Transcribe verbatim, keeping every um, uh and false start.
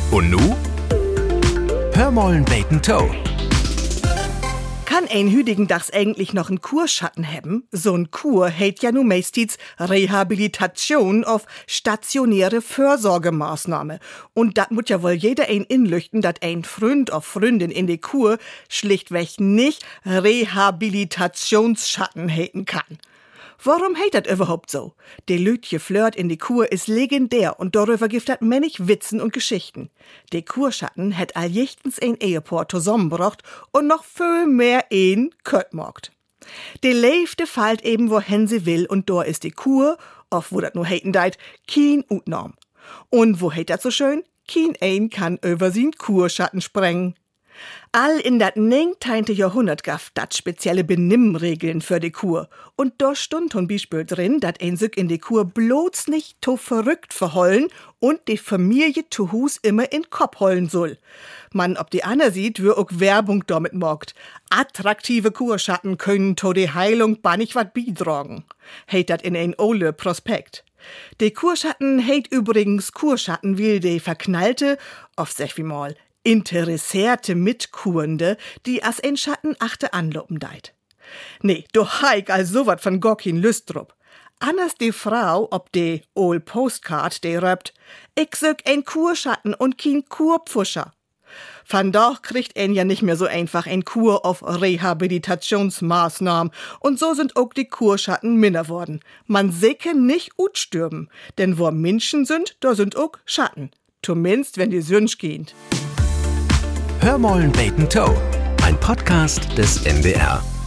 Und nu? Hör mollen beten Toe. Kann ein hüdigen Dachs eigentlich noch einen Kurschatten haben? So ein Kur hält ja nu meistens Rehabilitation auf stationäre Fürsorgemaßnahme. Und dat mut ja wohl jeder ein inlüchten, dat ein Freund auf Freundin in de Kur schlichtweg nicht Rehabilitationsschatten häten kann. Warum hält dat überhaupt so? De Lütje Flirt in die Kur ist legendär und darüber gibt dat männig Witzen und Geschichten. De Kurschatten hätt alljichtens ein Ehepaar zusammengebracht und noch viel mehr ein köttmogt. De Leifte fallt eben wohin sie will und da ist die Kur, auf wo dat nur häten deit, kein Utnorm. Und wo hätt dat so schön? Kein ein kann über sin Kurschatten sprengen. All in dat neunzehnten Jahrhundert gaf dat spezielle Benimmregeln für die Kur. Und da stund zum Beispiel drin, dat ein Sück in die Kur bloß nicht to verrückt verhollen und die Familie zu Hus immer in Kopf hollen soll. Man, ob die Anna sieht, wür auch Werbung damit mogt. Attraktive Kurschatten können to die Heilung bannig wat beitragen. Heit dat in ein ole Prospekt. Die Kurschatten heit übrigens Kurschatten, wie die verknallte, auf sech wie mal, interessierte Mitkurende, die as ein Schatten achte anlopen deit. Nee, do heik als sowas von Gockin Lüstrup. Anders die Frau, ob de ol Postcard, de röpt, ich sög ein Kurschatten und kein Kurpfuscher. Van doch kriegt ein ja nicht mehr so einfach ein Kur auf Rehabilitationsmaßnahmen und so sind auch die Kurschatten minder worden. Man säcke nicht utstürben, denn wo Menschen sind, da sind auch Schatten. Zumindest, wenn die Sünsch gehen. Hör mollen beten Toe. Ein Podcast des M D R.